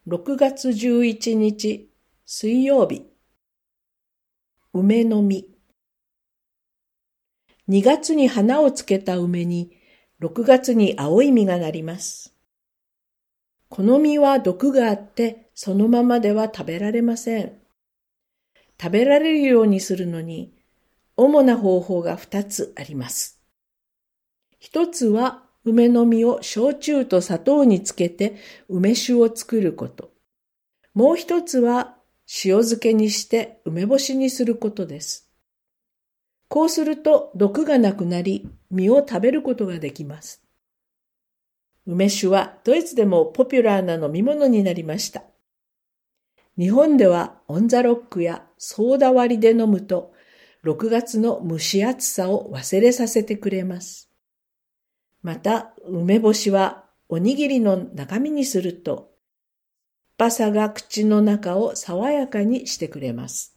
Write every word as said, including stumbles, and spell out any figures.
ろくがつじゅういちにち水曜日。梅の実。にがつに花をつけた梅にろくがつに青い実がなります。この実は毒があってそのままでは食べられません。食べられるようにするのに主な方法がふたつあります。一つは梅の実を焼酎と砂糖につけて梅酒を作ること。もう一つは塩漬けにして梅干しにすることです。こうすると毒がなくなり、実を食べることができます。梅酒はドイツでもポピュラーな飲み物になりました。日本ではオンザロックやソーダ割りで飲むと、ろくがつの蒸し暑さを忘れさせてくれます。また、梅干しはおにぎりの中身にすると、酸っぱさが口の中を爽やかにしてくれます。